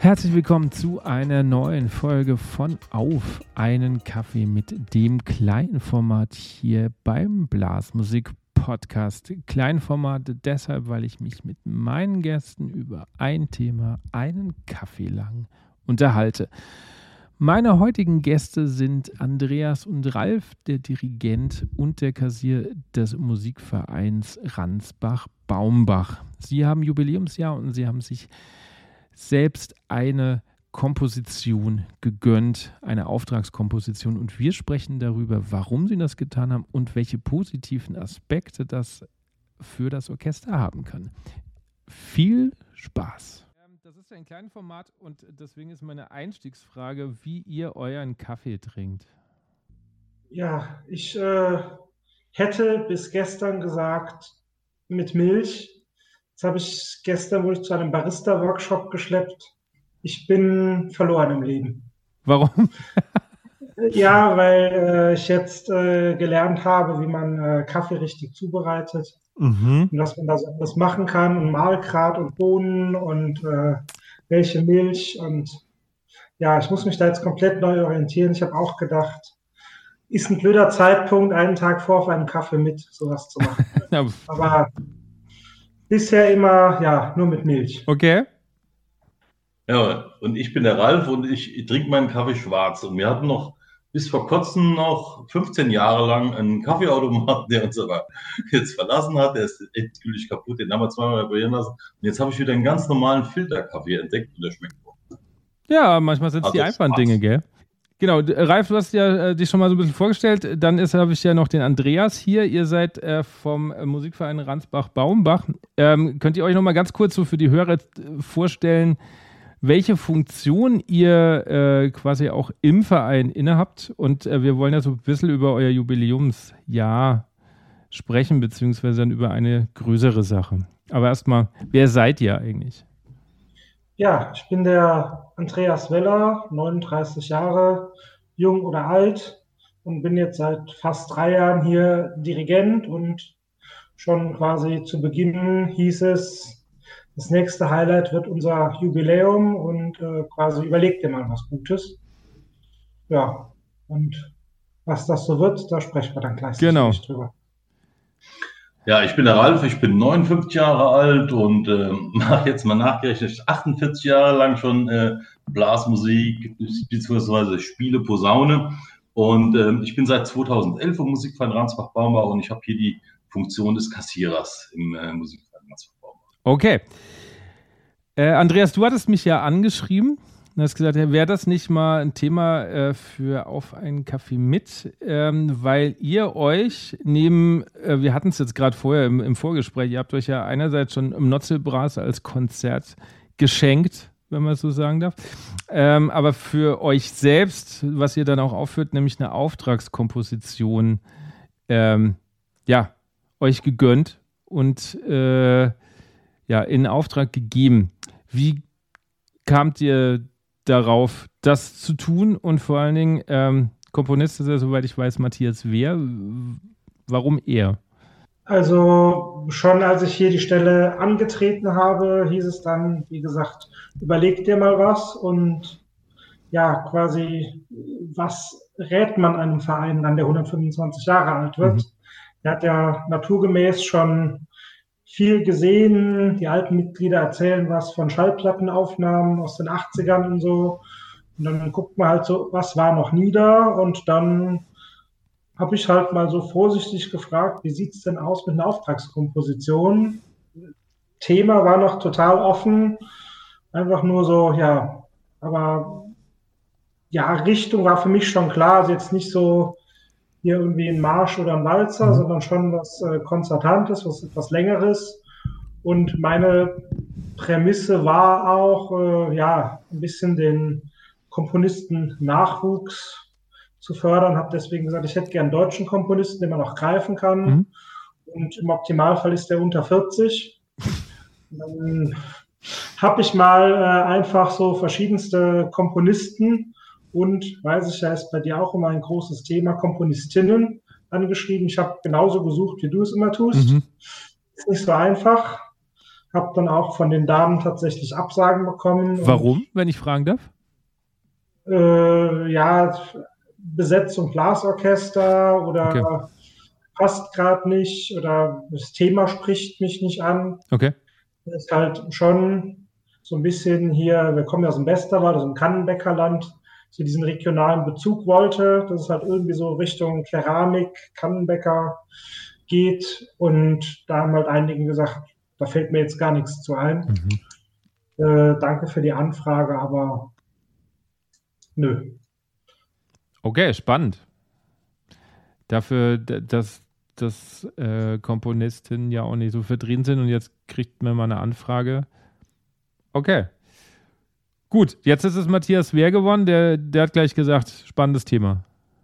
Herzlich willkommen zu einer neuen Folge von Auf einen Kaffee mit dem Kleinformat hier beim Blasmusik-Podcast. Kleinformat deshalb, weil ich mich mit meinen Gästen über ein Thema einen Kaffee lang unterhalte. Meine heutigen Gäste sind Andreas und Ralf, der Dirigent und der Kassier des Musikvereins Ransbach-Baumbach. Sie haben Jubiläumsjahr und sie haben sich selbst eine Komposition gegönnt, eine Auftragskomposition. Und wir sprechen darüber, warum sie das getan haben und welche positiven Aspekte das für das Orchester haben kann. Viel Spaß! Das ist ein kleines Format und deswegen ist meine Einstiegsfrage, wie ihr euren Kaffee trinkt. Ja, ich hätte bis gestern gesagt, mit Milch. Jetzt habe ich gestern, wurde ich zu einem Barista-Workshop geschleppt. Ich bin verloren im Leben. Warum? Ja, weil ich jetzt gelernt habe, wie man Kaffee richtig zubereitet. Und dass man das alles machen kann und Mahlgrad und Bohnen und welche Milch. Und ja, ich muss mich da jetzt komplett neu orientieren. Ich habe auch gedacht, ist ein blöder Zeitpunkt, einen Tag vor auf einen Kaffee mit sowas zu machen. Aber bisher immer, ja, nur mit Milch. Okay. Ja, und ich bin der Ralf und ich trinke meinen Kaffee schwarz. Und wir hatten noch bis vor kurzem noch 15 Jahre lang einen Kaffeeautomaten, der uns aber jetzt verlassen hat. Der ist endgültig kaputt, den haben wir zweimal reparieren lassen. Und jetzt habe ich wieder einen ganz normalen Filterkaffee entdeckt und der schmeckt gut. Ja, manchmal sind es die einfachen Dinge, gell? Genau, Ralf, du hast ja dich schon mal so ein bisschen vorgestellt. Dann habe ich ja noch den Andreas hier. Ihr seid vom Musikverein Ransbach-Baumbach. Könnt ihr euch noch mal ganz kurz so für die Hörer vorstellen, welche Funktion ihr quasi auch im Verein innehabt? Und wir wollen ja so ein bisschen über euer Jubiläumsjahr sprechen, beziehungsweise dann über eine größere Sache. Aber erstmal, wer seid ihr eigentlich? Ja, ich bin der Andreas Weller, 39 Jahre, jung oder alt und bin jetzt seit fast 3 Jahren hier Dirigent und schon quasi zu Beginn hieß es, das nächste Highlight wird unser Jubiläum und quasi überlegt dir mal was Gutes. Ja, und was das so wird, da sprechen wir dann gleich drüber. Ja, ich bin der Ralf, ich bin 59 Jahre alt und mache jetzt mal nachgerechnet 48 Jahre lang schon Blasmusik, beziehungsweise spiele Posaune. Und ich bin seit 2011 im Musikverein Ransbach-Baumbach und ich habe hier die Funktion des Kassierers im Musikverein Ransbach-Baumbach. Okay. Andreas, du hattest mich ja angeschrieben und hast gesagt, wäre das nicht mal ein Thema für Auf einen Kaffee mit, weil ihr euch neben, wir hatten es jetzt gerade vorher im Vorgespräch, ihr habt euch ja einerseits schon im Notzelbras als Konzert geschenkt, wenn man so sagen darf, aber für euch selbst, was ihr dann auch aufführt, nämlich eine Auftragskomposition, euch gegönnt und in Auftrag gegeben. Wie kamt ihr darauf, das zu tun? Und vor allen Dingen, Komponist ist ja, soweit ich weiß, Matthias Wehr. Warum er? Also schon als ich hier die Stelle angetreten habe, hieß es dann, wie gesagt, überleg dir mal was und ja, quasi, was rät man einem Verein dann, der 125 Jahre alt wird? Er hat ja naturgemäß schon viel gesehen, die alten Mitglieder erzählen was von Schallplattenaufnahmen aus den 80ern und so. Und dann guckt man halt so, was war noch nie da? Und dann habe ich halt mal so vorsichtig gefragt, wie sieht's denn aus mit einer Auftragskomposition? Thema war noch total offen, einfach nur so, ja, aber ja, Richtung war für mich schon klar, also jetzt nicht so hier irgendwie ein Marsch oder ein Walzer, sondern schon was Konzertantes, was etwas Längeres. Und meine Prämisse war auch, ein bisschen den Komponisten-Nachwuchs zu fördern. Habe deswegen gesagt, ich hätte gern einen deutschen Komponisten, den man auch greifen kann. Und im Optimalfall ist der unter 40. Dann habe ich mal einfach so verschiedenste Komponisten und, weiß ich ja, ist bei dir auch immer ein großes Thema, Komponistinnen angeschrieben. Ich habe genauso gesucht, wie du es immer tust. Ist nicht so einfach. Habe dann auch von den Damen tatsächlich Absagen bekommen. Warum, wenn ich fragen darf? Ja, Besetzung Blasorchester oder passt gerade nicht oder das Thema spricht mich nicht an. Okay. Das ist halt schon so ein bisschen hier, wir kommen ja aus dem Westerwald, aus dem Kannenbäckerland, so diesen regionalen Bezug wollte, dass es halt irgendwie so Richtung Keramik, Kannenbäcker geht. Und da haben halt einigen gesagt, da fällt mir jetzt gar nichts zu ein. Danke für die Anfrage, aber nö. Okay, spannend. Dafür, dass Komponisten ja auch nicht so vertreten sind und jetzt kriegt man mal eine Anfrage. Okay. Gut, jetzt ist es Matthias Wehr geworden, der hat gleich gesagt, spannendes Thema.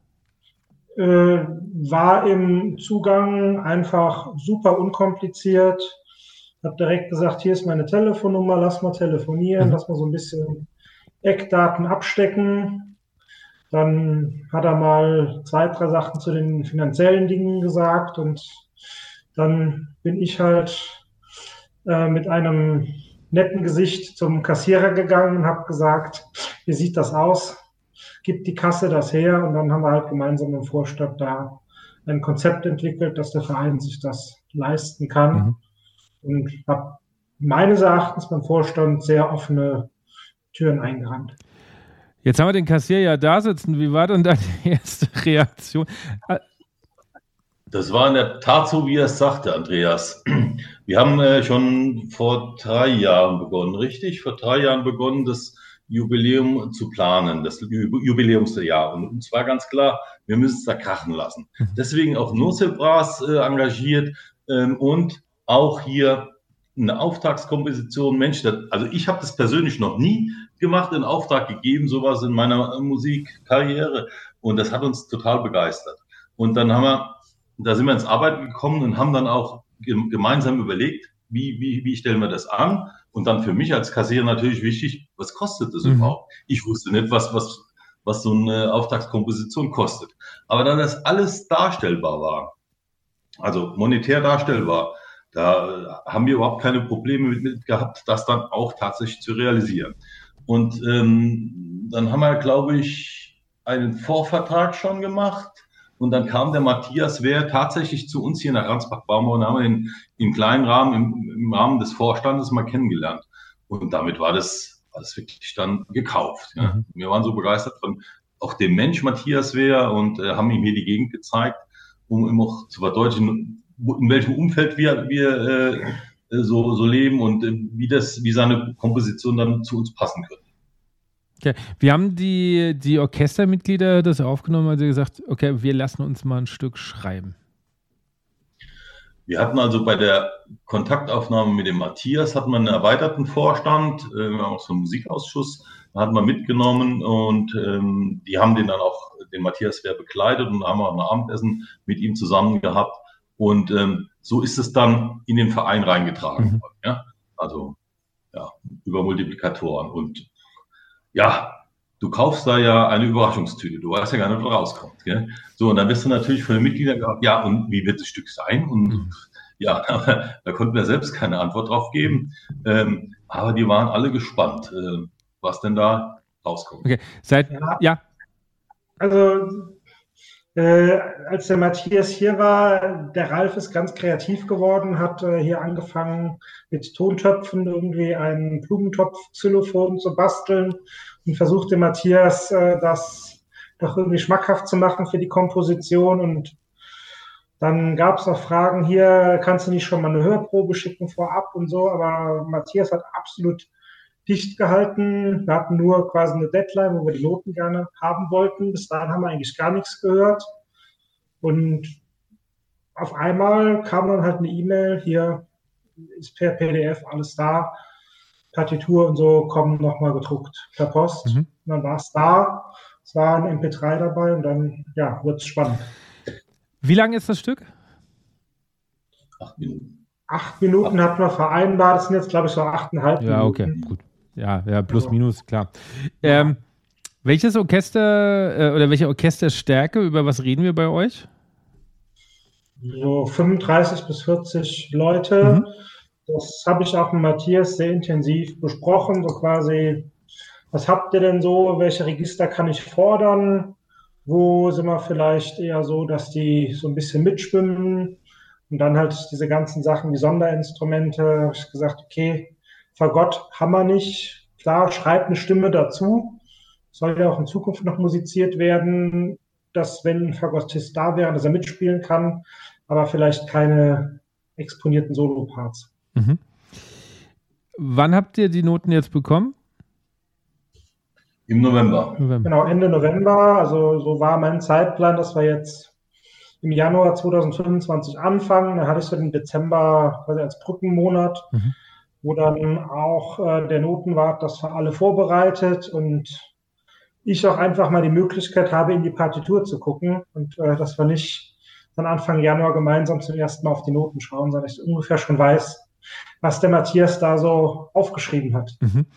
War im Zugang einfach super unkompliziert. Habe direkt gesagt, hier ist meine Telefonnummer, lass mal telefonieren, lass mal so ein bisschen Eckdaten abstecken. Dann hat er mal 2, 3 Sachen zu den finanziellen Dingen gesagt und dann bin ich halt mit einem netten Gesicht zum Kassierer gegangen und habe gesagt, wie sieht das aus? Gibt die Kasse das her? Und dann haben wir halt gemeinsam im Vorstand da ein Konzept entwickelt, dass der Verein sich das leisten kann. Und habe meines Erachtens beim Vorstand sehr offene Türen eingerannt. Jetzt haben wir den Kassier ja da sitzen. Wie war denn deine erste Reaktion? Das war in der Tat so, wie er es sagte, Andreas. Wir haben schon vor 3 Jahren begonnen, richtig? Vor 3 Jahren begonnen, das Jubiläum zu planen, das Jubiläumsjahr. Und uns war ganz klar, wir müssen es da krachen lassen. Deswegen auch Nocebras engagiert und auch hier eine Auftragskomposition. Mensch, also ich habe das persönlich noch nie gemacht, in Auftrag gegeben, sowas in meiner Musikkarriere. Und das hat uns total begeistert. Und dann da sind wir ins Arbeiten gekommen und haben dann auch gemeinsam überlegt, wie stellen wir das an? Und dann für mich als Kassierer natürlich wichtig, was kostet das überhaupt? Ich wusste nicht, was so eine Auftragskomposition kostet. Aber dann das alles darstellbar war, also monetär darstellbar, da haben wir überhaupt keine Probleme mit gehabt, das dann auch tatsächlich zu realisieren. Und dann haben wir, glaube ich, einen Vorvertrag schon gemacht. Und dann kam der Matthias Wehr tatsächlich zu uns hier nach Ransbach-Baumau und haben ihn im kleinen Rahmen, im Rahmen des Vorstandes mal kennengelernt. Und damit war das wirklich dann gekauft. Ja. Wir waren so begeistert von auch dem Mensch Matthias Wehr und haben ihm hier die Gegend gezeigt, um ihm auch zu verdeutlichen, in welchem Umfeld wir so leben und wie seine Komposition dann zu uns passen könnte. Okay. Wie haben die Orchestermitglieder das aufgenommen, als sie gesagt, okay, wir lassen uns mal ein Stück schreiben? Wir hatten also bei der Kontaktaufnahme mit dem Matthias, hatten wir einen erweiterten Vorstand, auch so einen Musikausschuss, da hatten wir mitgenommen und die haben den Matthias Wehr begleitet und haben auch ein Abendessen mit ihm zusammen gehabt. Und so ist es dann in den Verein reingetragen worden. Ja? Also über Multiplikatoren. Und ja, du kaufst da ja eine Überraschungstüte. Du weißt ja gar nicht, was rauskommt. Gell? So, und dann wirst du natürlich von den Mitgliedern gefragt, ja, und wie wird das Stück sein? Und ja, da konnten wir selbst keine Antwort drauf geben. Aber die waren alle gespannt, was denn da rauskommt. Okay, Also, als der Matthias hier war, der Ralf ist ganz kreativ geworden, hat hier angefangen mit Tontöpfen irgendwie einen Blumentopf-Xylophon zu basteln und versucht dem Matthias das doch irgendwie schmackhaft zu machen für die Komposition. Und dann gab es noch Fragen hier, kannst du nicht schon mal eine Hörprobe schicken vorab und so, aber Matthias hat absolut dicht gehalten. Wir hatten nur quasi eine Deadline, wo wir die Noten gerne haben wollten. Bis dahin haben wir eigentlich gar nichts gehört. Und auf einmal kam dann halt eine E-Mail, hier ist per PDF alles da, Partitur und so kommen nochmal gedruckt per Post. Und dann war es da, es war ein MP3 dabei und dann, wurde es spannend. Wie lang ist das Stück? 8 Minuten. 8 Minuten hatten wir vereinbart, das sind jetzt, glaube ich, so 8,5 Minuten. Ja, okay, gut. Ja, plus, minus, klar. Welches Orchester oder welche Orchesterstärke, über was reden wir bei euch? So 35 bis 40 Leute. das habe ich auch mit Matthias sehr intensiv besprochen, so quasi, was habt ihr denn so, welche Register kann ich fordern, wo sind wir vielleicht eher so, dass die so ein bisschen mitschwimmen und dann halt diese ganzen Sachen wie Sonderinstrumente, habe ich gesagt, okay, Fagott haben wir nicht, klar, schreibt eine Stimme dazu, soll ja auch in Zukunft noch musiziert werden, dass wenn ein Fagottist da wäre, dass er mitspielen kann, aber vielleicht keine exponierten Soloparts. Mhm. Wann habt ihr die Noten jetzt bekommen? Im November. Genau, Ende November. Also so war mein Zeitplan, dass wir jetzt im Januar 2025 anfangen. Dann hatte ich so den Dezember quasi als Brückenmonat, wo dann auch der Notenwart das für alle vorbereitet und ich auch einfach mal die Möglichkeit habe, in die Partitur zu gucken und dass wir nicht dann Anfang Januar gemeinsam zum ersten Mal auf die Noten schauen, sondern ich ungefähr schon weiß, was der Matthias da so aufgeschrieben hat. Mhm.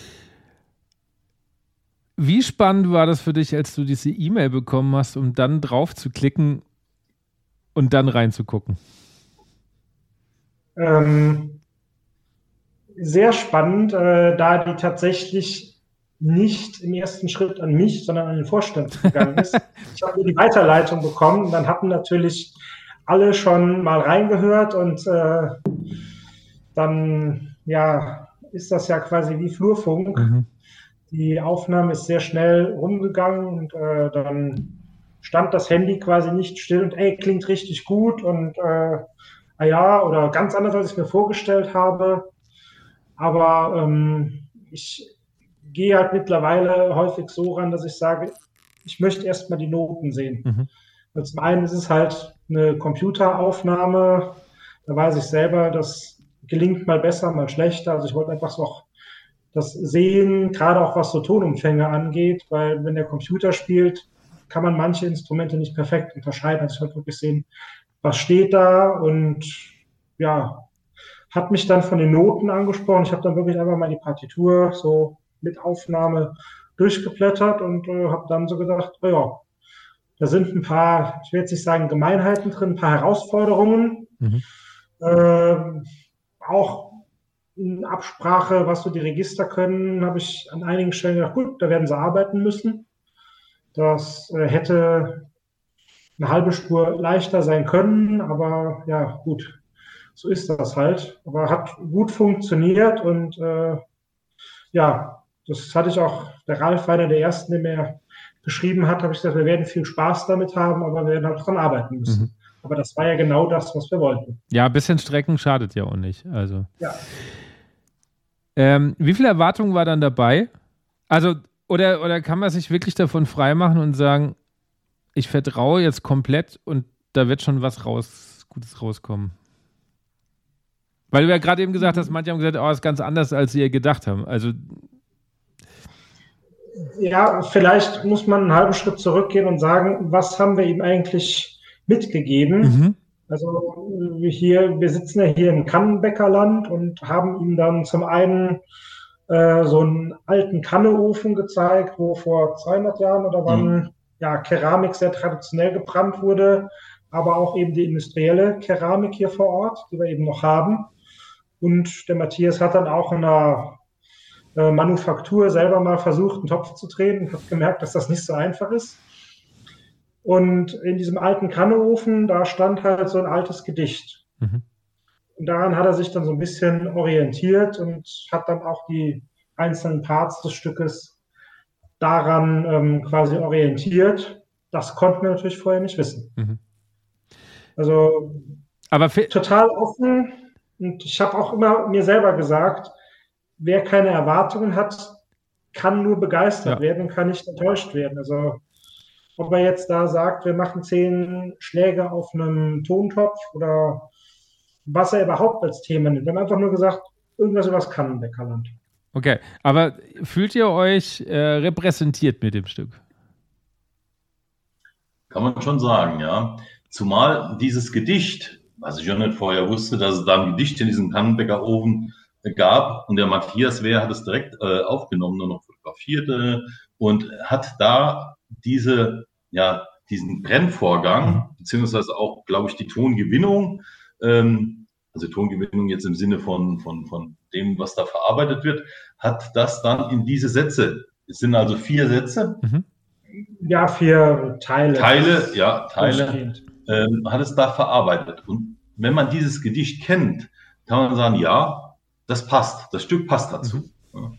Wie spannend war das für dich, als du diese E-Mail bekommen hast, um dann drauf zu klicken und dann reinzugucken? Sehr spannend, da die tatsächlich nicht im ersten Schritt an mich, sondern an den Vorstand gegangen ist. Ich habe die Weiterleitung bekommen, dann hatten natürlich alle schon mal reingehört und dann ja, ist das ja quasi wie Flurfunk. Mhm. Die Aufnahme ist sehr schnell rumgegangen und dann stand das Handy quasi nicht still und klingt richtig gut und ja, oder ganz anders, als ich mir vorgestellt habe. Aber ich gehe halt mittlerweile häufig so ran, dass ich sage, ich möchte erstmal die Noten sehen. Mhm. Und zum einen ist es halt eine Computeraufnahme, da weiß ich selber, das gelingt mal besser, mal schlechter. Also ich wollte einfach so auch das sehen, gerade auch was so Tonumfänge angeht, weil wenn der Computer spielt, kann man manche Instrumente nicht perfekt unterscheiden. Also ich wollte wirklich sehen, was steht da und ja, hat mich dann von den Noten angesprochen. Ich habe dann wirklich einfach mal die Partitur so mit Aufnahme durchgeblättert und habe dann so gedacht, oh ja, da sind ein paar, ich will jetzt nicht sagen Gemeinheiten drin, ein paar Herausforderungen. Mhm. Auch in Absprache, was so die Register können, habe ich an einigen Stellen gedacht, gut, da werden sie arbeiten müssen. Das hätte eine halbe Spur leichter sein können, aber ja, gut, so ist das halt. Aber hat gut funktioniert und ja, das hatte ich auch, der Ralf war einer der Ersten, der mir geschrieben hat, habe ich gesagt, wir werden viel Spaß damit haben, aber wir werden halt dran arbeiten müssen. Mhm. Aber das war ja genau das, was wir wollten. Ja, ein bisschen Strecken schadet ja auch nicht. Also. Ja. Wie viel Erwartung war dann dabei? Also, oder kann man sich wirklich davon freimachen und sagen, ich vertraue jetzt komplett und da wird schon was Gutes rauskommen? Weil du ja gerade eben gesagt hast, manche haben gesagt, oh, ist ganz anders, als sie gedacht haben. Also ja, vielleicht muss man einen halben Schritt zurückgehen und sagen, was haben wir ihm eigentlich mitgegeben? Mhm. Also wir sitzen ja hier im Kannenbäckerland und haben ihm dann zum einen so einen alten Kanneofen gezeigt, wo vor 200 Jahren oder wann ja, Keramik sehr traditionell gebrannt wurde, aber auch eben die industrielle Keramik hier vor Ort, die wir eben noch haben. Und der Matthias hat dann auch in einer Manufaktur selber mal versucht, einen Topf zu drehen und hat gemerkt, dass das nicht so einfach ist. Und in diesem alten Kanneofen, da stand halt so ein altes Gedicht. Mhm. Und daran hat er sich dann so ein bisschen orientiert und hat dann auch die einzelnen Parts des Stückes daran quasi orientiert. Das konnten wir natürlich vorher nicht wissen. Mhm. Also aber total offen. Und ich habe auch immer mir selber gesagt, wer keine Erwartungen hat, kann nur begeistert werden und kann nicht enttäuscht werden. Also ob er jetzt da sagt, wir machen 10 Schläge auf einem Tontopf oder was er überhaupt als Thema nimmt. Wir haben einfach nur gesagt, irgendwas über das Kannenbäckerland. Okay, aber fühlt ihr euch repräsentiert mit dem Stück? Kann man schon sagen, ja. Zumal dieses Gedicht, was ich ja nicht vorher wusste, dass es da ein Gedicht in diesem Kannenbäckerofen gab und der Matthias Wehr hat es direkt aufgenommen und noch fotografiert und hat da diesen Brennvorgang, beziehungsweise auch, glaube ich, die Tongewinnung also Tongewinnung jetzt im Sinne von dem, was da verarbeitet wird, hat das dann in diese Sätze, es sind also 4 Sätze. Ja, 4 Teile. Teile, hat es da verarbeitet. Und wenn man dieses Gedicht kennt, kann man sagen, ja, das passt, das Stück passt dazu. Ja.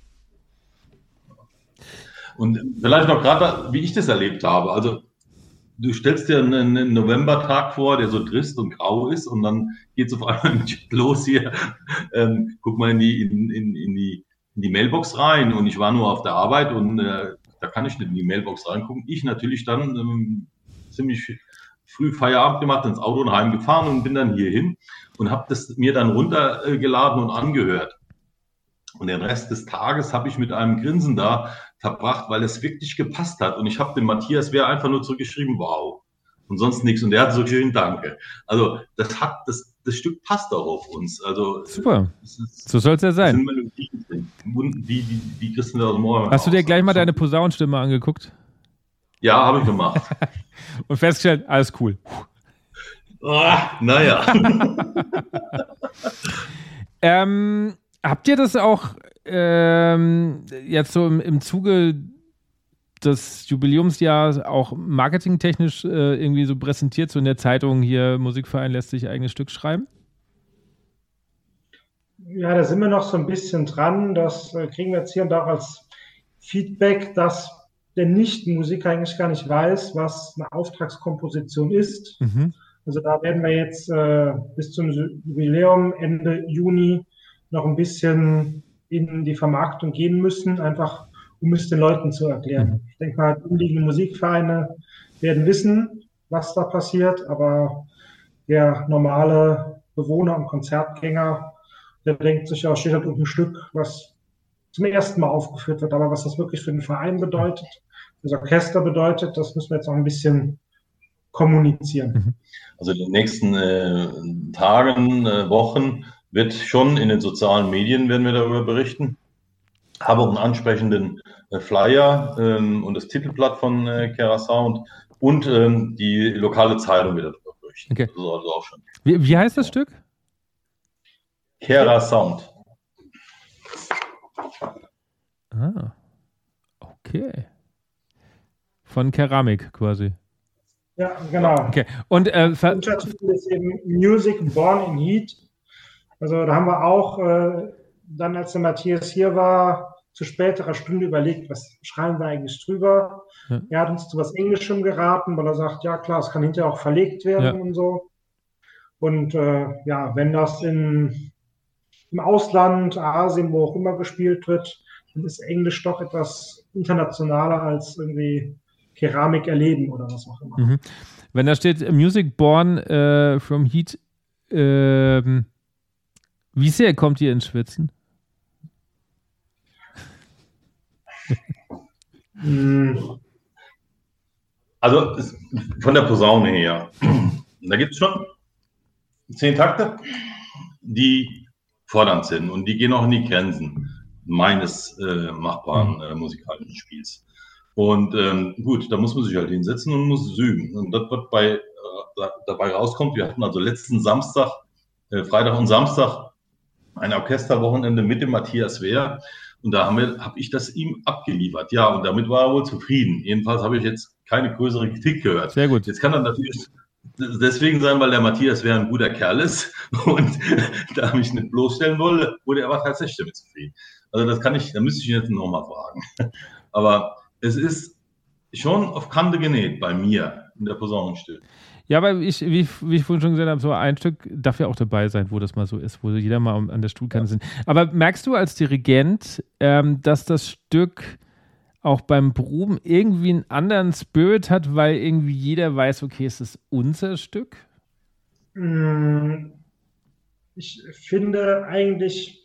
Und vielleicht noch gerade, wie ich das erlebt habe, also du stellst dir einen Novembertag vor, der so trist und grau ist, und dann geht es auf einmal los hier, guck mal in die Mailbox rein, und ich war nur auf der Arbeit, und da kann ich nicht in die Mailbox reingucken. Ich natürlich dann ziemlich früh Feierabend gemacht, ins Auto und heimgefahren und bin dann hierhin und habe das mir dann runtergeladen und angehört. Und den Rest des Tages habe ich mit einem Grinsen da verbracht, weil es wirklich gepasst hat. Und ich habe dem Matthias Wehr einfach nur zurückgeschrieben, wow. Und sonst nichts. Und der hat so geschrieben, danke. Also das Stück passt auch auf uns. Also super. So soll es ja sein. Wie kriegst du das aus dem Ohr? Hast du dir gleich mal deine Posaunenstimme angeguckt? Ja, habe ich gemacht. Und festgestellt, alles cool. Naja. Habt ihr das auch jetzt so im Zuge des Jubiläumsjahres auch marketingtechnisch irgendwie so präsentiert, so in der Zeitung hier, Musikverein lässt sich eigenes Stück schreiben? Ja, da sind wir noch so ein bisschen dran. Das kriegen wir jetzt hier und da auch als Feedback, dass der Nicht-Musiker eigentlich gar nicht weiß, was eine Auftragskomposition ist. Also da werden wir jetzt bis zum Jubiläum Ende Juni noch ein bisschen in die Vermarktung gehen müssen, einfach um es den Leuten zu erklären. Ich denke mal, umliegende Musikvereine werden wissen, was da passiert, aber der normale Bewohner und Konzertgänger, der denkt sich, ja, steht halt auf ein Stück, was zum ersten Mal aufgeführt wird, aber was das wirklich für den Verein bedeutet, das Orchester bedeutet, das müssen wir jetzt auch ein bisschen kommunizieren. Also in den nächsten Tagen, Wochen wird schon in den sozialen Medien, werden wir darüber berichten. Habe auch einen ansprechenden Flyer und das Titelblatt von Kera Sound und die lokale Zeitung wird darüber berichten. Okay. Also auch schon. Wie heißt das Stück? Kera Sound. Ah, okay. Von Keramik quasi. Ja, genau. Okay. Und Untertitel ist eben Music Born in Heat. Also da haben wir auch dann, als der Matthias hier war, zu späterer Stunde überlegt, was schreiben wir eigentlich drüber. Ja. Er hat uns zu was Englischem geraten, weil er sagt, ja klar, es kann hinterher auch verlegt werden und so. Und wenn das im Ausland, Asien, wo auch immer gespielt wird, dann ist Englisch doch etwas internationaler als irgendwie Keramik erleben oder was auch immer. Wenn da steht Music Born from Heat, wie sehr kommt ihr ins Schwitzen? Also von der Posaune her, da gibt es schon 10 Takte, die fordernd sind und die gehen auch in die Grenzen meines machbaren musikalischen Spiels. Und gut, da muss man sich halt hinsetzen und muss es üben. Und das, was dabei rauskommt, wir hatten also letzten Samstag, Freitag und Samstag, ein Orchesterwochenende mit dem Matthias Wehr. Und da habe ich das ihm abgeliefert. Ja, und damit war er wohl zufrieden. Jedenfalls habe ich jetzt keine größere Kritik gehört. Sehr gut. Jetzt kann er natürlich deswegen sein, weil der Matthias Wehr ein guter Kerl ist und da mich nicht bloßstellen wollte, wurde er aber tatsächlich damit zufrieden. Also da müsste ich ihn jetzt nochmal fragen. Aber es ist schon auf Kante genäht bei mir in der Posaunenstille. Ja, aber wie ich vorhin schon gesagt habe, so ein Stück darf ja auch dabei sein, wo das mal so ist, wo jeder mal an der Stuhlkante sind. Aber merkst du als Dirigent, dass das Stück auch beim Proben irgendwie einen anderen Spirit hat, weil irgendwie jeder weiß, okay, es ist unser Stück? Ich finde eigentlich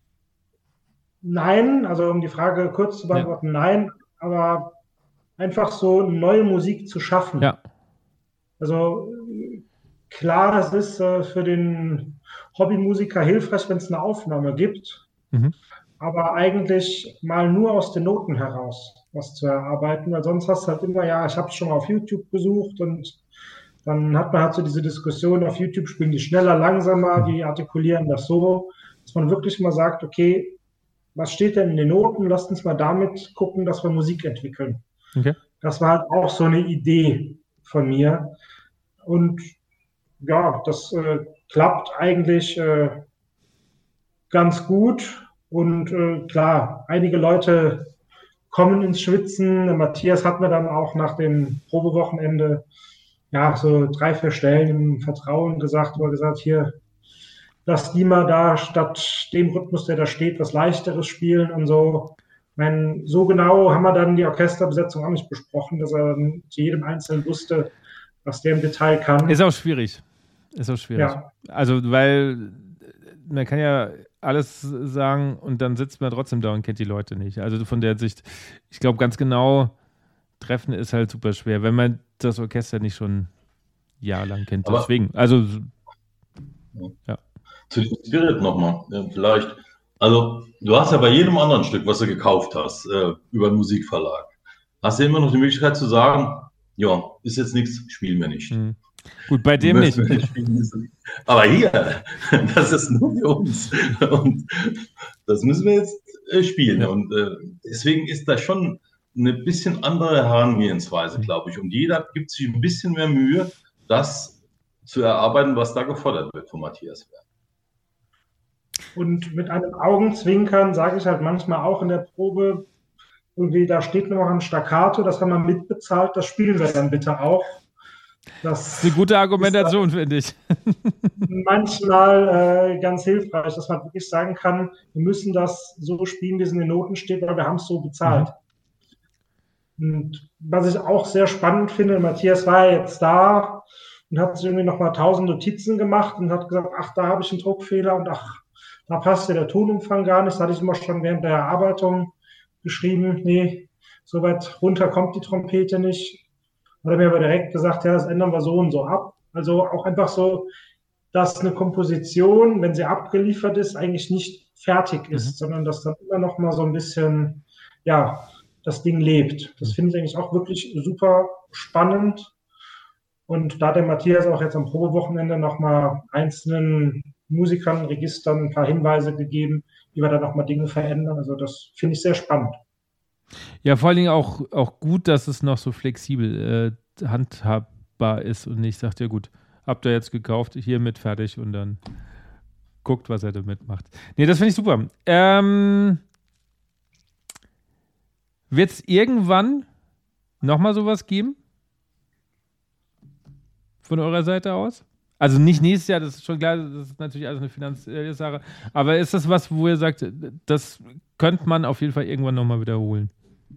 nein, also um die Frage kurz zu beantworten, nein, aber einfach so neue Musik zu schaffen. Ja. Also klar, es ist für den Hobbymusiker hilfreich, wenn es eine Aufnahme gibt, aber eigentlich mal nur aus den Noten heraus was zu erarbeiten, weil sonst hast du halt immer, ja, ich habe es schon mal auf YouTube besucht und Dann hat man halt so diese Diskussion auf YouTube, spielen die schneller, langsamer, die artikulieren das so, dass man wirklich mal sagt, okay, was steht denn in den Noten? Lasst uns mal damit gucken, dass wir Musik entwickeln. Okay. Das war halt auch so eine Idee von mir. Und ja, das klappt eigentlich ganz gut. Und klar, einige Leute kommen ins Schwitzen. Der Matthias hat mir dann auch nach dem Probewochenende ja so 3, 4 Stellen im Vertrauen gesagt, wo er gesagt, hier, lass die mal da statt dem Rhythmus, der da steht, was Leichteres spielen und so. Ich meine, so genau haben wir dann die Orchesterbesetzung auch nicht besprochen, dass er dann zu jedem Einzelnen wusste, was der im Detail kann. Ist auch schwierig. Ja. Also, weil man kann ja alles sagen und dann sitzt man trotzdem da und kennt die Leute nicht. Also von der Sicht, ich glaube, ganz genau treffen ist halt super schwer, wenn man das Orchester nicht schon jahrelang kennt. Aber deswegen, also ja. Zu dem Spirit nochmal, vielleicht. Also, du hast ja bei jedem anderen Stück, was du gekauft hast, über einen Musikverlag, hast du immer noch die Möglichkeit zu sagen, ja, ist jetzt nichts, spielen wir nicht. Gut, bei dem nicht. Aber hier, das ist nur für uns. Und das müssen wir jetzt spielen. Ja. Und deswegen ist das schon eine bisschen andere Herangehensweise, glaube ich. Und jeder gibt sich ein bisschen mehr Mühe, das zu erarbeiten, was da gefordert wird von Matthias Werk. Und mit einem Augenzwinkern sage ich halt manchmal auch in der Probe, irgendwie, da steht noch ein Staccato, das haben wir mitbezahlt, das spielen wir dann bitte auch. Das ist eine gute Argumentation, finde ich. Manchmal ganz hilfreich, dass man wirklich sagen kann, wir müssen das so spielen, wie es in den Noten steht, weil wir haben es so bezahlt. Und was ich auch sehr spannend finde, Matthias war ja jetzt da und hat sich irgendwie nochmal 1000 Notizen gemacht und hat gesagt, ach, da habe ich einen Druckfehler und ach, da passt ja der Tonumfang gar nicht. Das hatte ich immer schon während der Erarbeitung geschrieben. Nee, so weit runter kommt die Trompete nicht. Hat er mir aber direkt gesagt, ja, das ändern wir so und so ab. Also auch einfach so, dass eine Komposition, wenn sie abgeliefert ist, eigentlich nicht fertig ist, sondern dass dann immer noch mal so ein bisschen, ja, das Ding lebt. Das finde ich eigentlich auch wirklich super spannend. Und da hat der Matthias auch jetzt am Probewochenende noch mal einzelnen Musikern, Registern ein paar Hinweise gegeben, wie wir da noch mal Dinge verändern. Also das finde ich sehr spannend. Ja, vor allen Dingen auch gut, dass es noch so flexibel handhabbar ist und nicht sagt, ja gut, habt ihr jetzt gekauft, hiermit fertig und dann guckt, was er damit macht. Nee, das finde ich super. Wird es irgendwann nochmal sowas geben? Von eurer Seite aus? Also nicht nächstes Jahr, das ist schon klar, das ist natürlich alles eine finanzielle Sache. Aber ist das was, wo ihr sagt, das könnte man auf jeden Fall irgendwann nochmal wiederholen?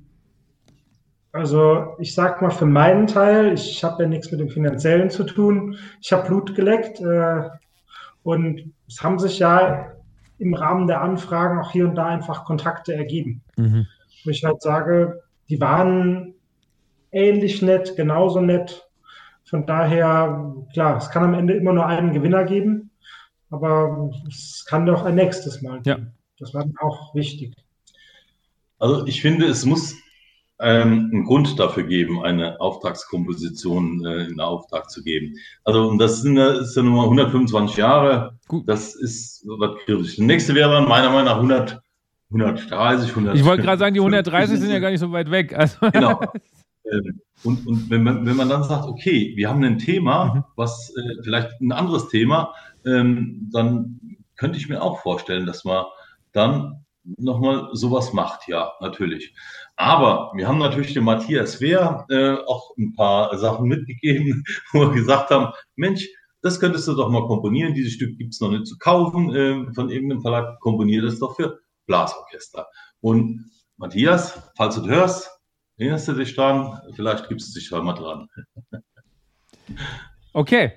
Also ich sag mal für meinen Teil, ich habe ja nichts mit dem Finanziellen zu tun. Ich habe Blut geleckt und es haben sich ja im Rahmen der Anfragen auch hier und da einfach Kontakte ergeben. Wo ich halt sage, die waren ähnlich nett, genauso nett. Von daher, klar, es kann am Ende immer nur einen Gewinner geben, aber es kann doch ein nächstes Mal geben. Ja. Das war dann auch wichtig. Also ich finde, es muss einen Grund dafür geben, eine Auftragskomposition in Auftrag zu geben. Also und das ist ja nun mal 125 Jahre. Gut. Das ist was kritisch. Das nächste wäre dann meiner Meinung nach 130, 100. Ich wollte gerade sagen, die 130 sind ja gar nicht so weit weg. Also. Genau. Und wenn man dann sagt, okay, wir haben ein Thema, was vielleicht ein anderes Thema, dann könnte ich mir auch vorstellen, dass man dann nochmal sowas macht, ja, natürlich. Aber wir haben natürlich dem Matthias Wehr auch ein paar Sachen mitgegeben, wo wir gesagt haben, Mensch, das könntest du doch mal komponieren, dieses Stück gibt es noch nicht zu kaufen von irgendeinem Verlag, komponier das doch für Blasorchester. Und Matthias, falls du das hörst, erinnerst du dich dran? Vielleicht gibst du dich mal dran. Okay.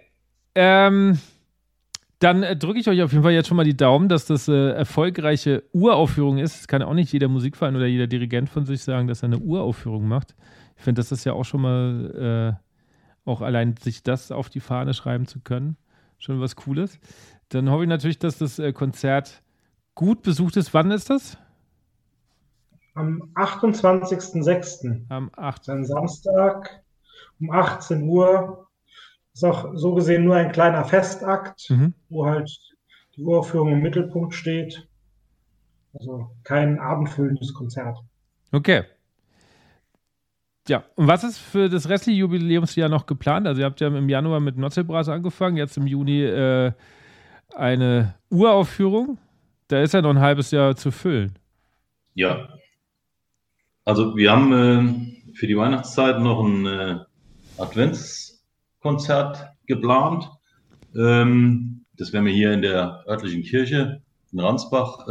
Dann drücke ich euch auf jeden Fall jetzt schon mal die Daumen, dass das erfolgreiche Uraufführung ist. Das kann auch nicht jeder Musikverein oder jeder Dirigent von sich sagen, dass er eine Uraufführung macht. Ich finde, das ist ja auch schon mal, auch allein sich das auf die Fahne schreiben zu können, schon was Cooles. Dann hoffe ich natürlich, dass das Konzert gut besucht ist. Wann ist das? Am 28.06. Am 8. Ein Samstag um 18 Uhr. Ist auch so gesehen nur ein kleiner Festakt, wo halt die Uraufführung im Mittelpunkt steht. Also kein abendfüllendes Konzert. Okay. Ja, und was ist für das restliche Jubiläumsjahr noch geplant? Also ihr habt ja im Januar mit Notzelbras angefangen, jetzt im Juni eine Uraufführung. Da ist ja noch ein halbes Jahr zu füllen. Ja. Also wir haben für die Weihnachtszeit noch ein Adventskonzert geplant. Das werden wir hier in der örtlichen Kirche in Ransbach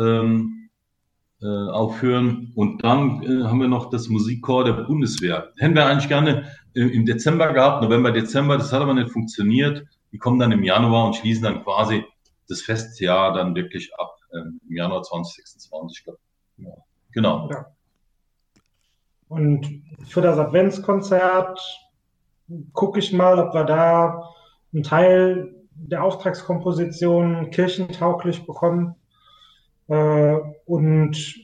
aufführen. Und dann haben wir noch das Musikchor der Bundeswehr. Hätten wir eigentlich gerne im Dezember gehabt, November, Dezember. Das hat aber nicht funktioniert. Die kommen dann im Januar und schließen dann quasi das Festjahr dann wirklich ab im Januar 2026. Ja, genau. Ja. Und für das Adventskonzert gucke ich mal, ob wir da einen Teil der Auftragskomposition kirchentauglich bekommen. Und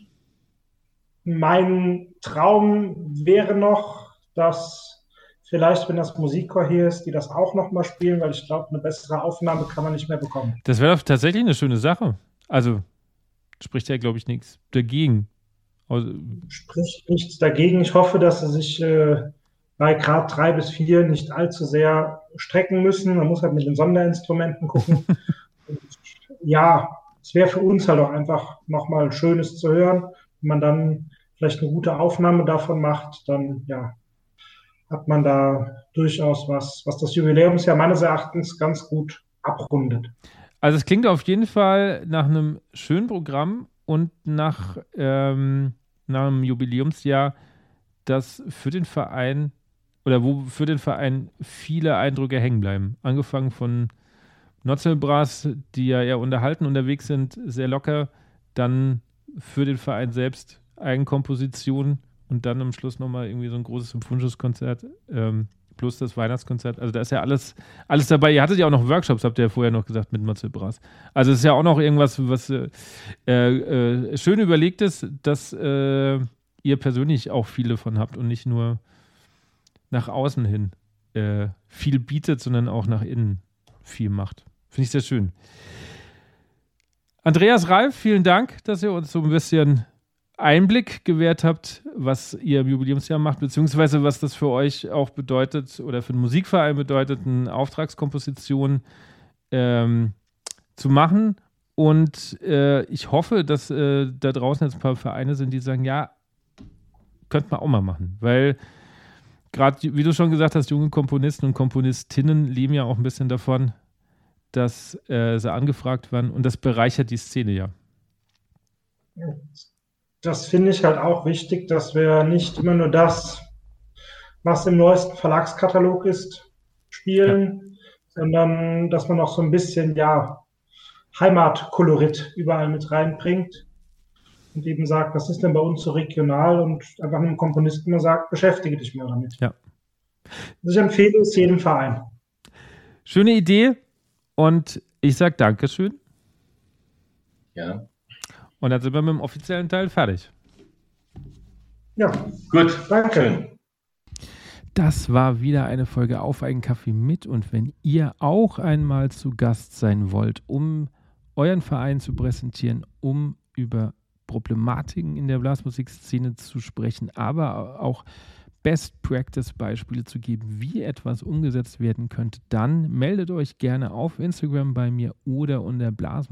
mein Traum wäre noch, dass vielleicht, wenn das Musikchor hier ist, die das auch nochmal spielen, weil ich glaube, eine bessere Aufnahme kann man nicht mehr bekommen. Das wäre doch tatsächlich eine schöne Sache. Also spricht ja, glaube ich, nichts dagegen. Also, spricht nichts dagegen. Ich hoffe, dass sie sich bei Grad 3 bis 4 nicht allzu sehr strecken müssen. Man muss halt mit den Sonderinstrumenten gucken. Und ja, es wäre für uns halt auch einfach nochmal Schönes zu hören. Wenn man dann vielleicht eine gute Aufnahme davon macht, dann ja, hat man da durchaus was das Jubiläumsjahr meines Erachtens ganz gut abrundet. Also es klingt auf jeden Fall nach einem schönen Programm und nach einem Jubiläumsjahr, das für den Verein oder wo für den Verein viele Eindrücke hängen bleiben. Angefangen von Notzelbras, die ja eher unterhalten unterwegs sind, sehr locker, dann für den Verein selbst Eigenkompositionen und dann am Schluss nochmal irgendwie so ein großes symphonisches Konzert plus das Weihnachtskonzert. Also da ist ja alles dabei. Ihr hattet ja auch noch Workshops, habt ihr ja vorher noch gesagt, mit Notzelbras. Also es ist ja auch noch irgendwas, was schön überlegt ist, dass ihr persönlich auch viele von habt und nicht nur nach außen hin viel bietet, sondern auch nach innen viel macht. Finde ich sehr schön. Andreas Reif, vielen Dank, dass ihr uns so ein bisschen Einblick gewährt habt, was ihr im Jubiläumsjahr macht, beziehungsweise was das für euch auch bedeutet oder für den Musikverein bedeutet, eine Auftragskomposition zu machen. Und ich hoffe, dass da draußen jetzt ein paar Vereine sind, die sagen, ja, könnte man auch mal machen. Weil gerade, wie du schon gesagt hast, junge Komponisten und Komponistinnen leben ja auch ein bisschen davon, dass sie angefragt werden. Und das bereichert die Szene ja. Das finde ich halt auch wichtig, dass wir nicht immer nur das, was im neuesten Verlagskatalog ist, spielen, sondern dass man auch so ein bisschen, ja, Heimatkolorit überall mit reinbringt und eben sagt, was ist denn bei uns so regional und einfach einem Komponisten mal sagt, beschäftige dich mal damit. Ja. Also ich empfehle es jedem Verein. Schöne Idee und ich sage Dankeschön. Ja. Und dann sind wir mit dem offiziellen Teil fertig. Ja, gut. Danke. Schön. Das war wieder eine Folge Auf einen Kaffee mit. Und wenn ihr auch einmal zu Gast sein wollt, um euren Verein zu präsentieren, um über Problematiken in der Blasmusikszene zu sprechen, aber auch Best-Practice-Beispiele zu geben, wie etwas umgesetzt werden könnte, dann meldet euch gerne auf Instagram bei mir oder unter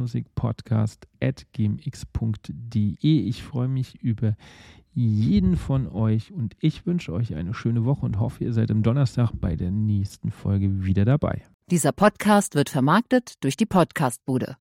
blasmusikpodcast@gmx.de. Ich freue mich über jeden von euch und ich wünsche euch eine schöne Woche und hoffe, ihr seid am Donnerstag bei der nächsten Folge wieder dabei. Dieser Podcast wird vermarktet durch die Podcastbude.